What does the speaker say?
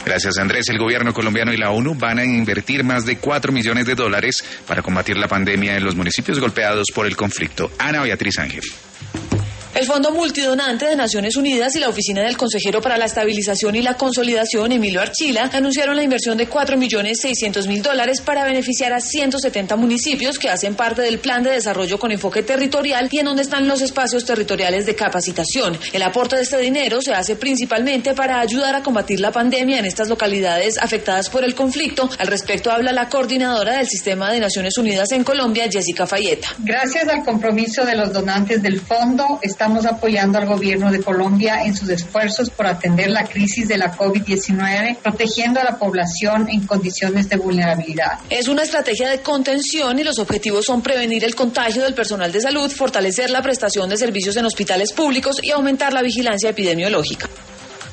Gracias, Andrés. El gobierno colombiano y la ONU van a invertir más de $4 millones para combatir la pandemia en los municipios golpeados por el conflicto. Ana Beatriz Ángel. El Fondo Multidonante de Naciones Unidas y la Oficina del Consejero para la Estabilización y la Consolidación, Emilio Archila, anunciaron la inversión de $4.600.000 para beneficiar a 170 municipios que hacen parte del Plan de Desarrollo con Enfoque Territorial y en donde están los espacios territoriales de capacitación. El aporte de este dinero se hace principalmente para ayudar a combatir la pandemia en estas localidades afectadas por el conflicto. Al respecto habla la coordinadora del Sistema de Naciones Unidas en Colombia, Jessica Fayeta. Gracias al compromiso de los donantes del fondo, estamos apoyando al gobierno de Colombia en sus esfuerzos por atender la crisis de la COVID-19, protegiendo a la población en condiciones de vulnerabilidad. Es una estrategia de contención y los objetivos son prevenir el contagio del personal de salud, fortalecer la prestación de servicios en hospitales públicos y aumentar la vigilancia epidemiológica.